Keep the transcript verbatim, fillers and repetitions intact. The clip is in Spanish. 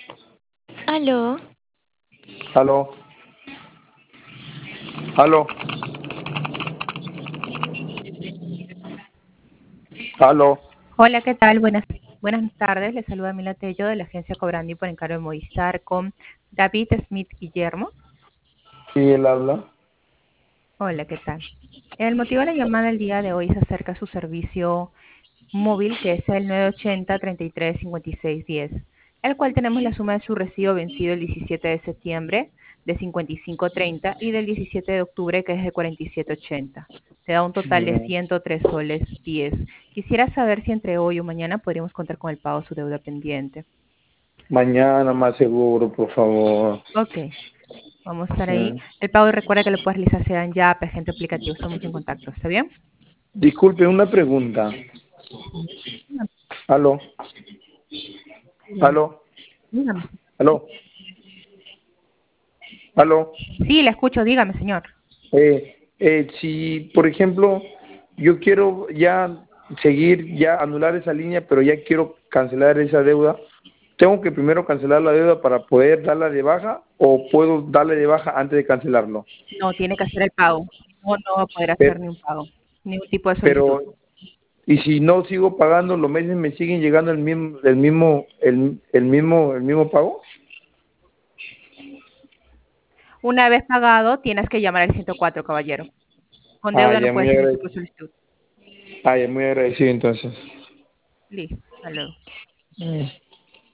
Aló. Aló. Aló. Aló. Hola, ¿qué tal? Buenas, buenas tardes. Les saluda Mila Tello de la agencia Cobrandi por encargo de Movistar con David Smith Guillermo. Sí, él habla. Hola, ¿qué tal? El motivo de la llamada del día de hoy es acerca de su servicio móvil, que es el nueve ochenta, treinta y tres, cincuenta y seis, diez, el cual tenemos la suma de su recibo vencido el diecisiete de septiembre de cincuenta y cinco treinta y del diecisiete de octubre, que es de cuarenta y siete ochenta. Te da un total de Mm, ciento tres soles diez. Quisiera saber si entre hoy o mañana podríamos contar con el pago de su deuda pendiente. Mañana más seguro, por favor. Ok, vamos a estar ahí. Mm. El pago, recuerda que lo puedes realizar sea en Yape, agente aplicativo. Estamos en contacto, ¿está bien? Disculpe, una pregunta. Dígame, Aló. dígame, Aló. dígame. Aló. Aló. Sí, le escucho, dígame, señor. Eh, eh, si, por ejemplo, yo quiero ya seguir, ya anular esa línea, pero ya quiero cancelar esa deuda, ¿tengo que primero cancelar la deuda para poder darla de baja o puedo darle de baja antes de cancelarlo? No, tiene que hacer el pago. No, no va a poder hacer Pero, ni un pago, ningún tipo de solicitud. pero y si no sigo pagando, los meses me siguen llegando el mismo, el mismo, el, el mismo, el mismo pago. Una vez pagado, tienes que llamar al ciento cuatro, caballero. Con Ah, deuda no ya puede muy hacer ningún tipo de agradecido. solicitud. Ah, ya muy agradecido entonces. Listo, hasta luego. Mm.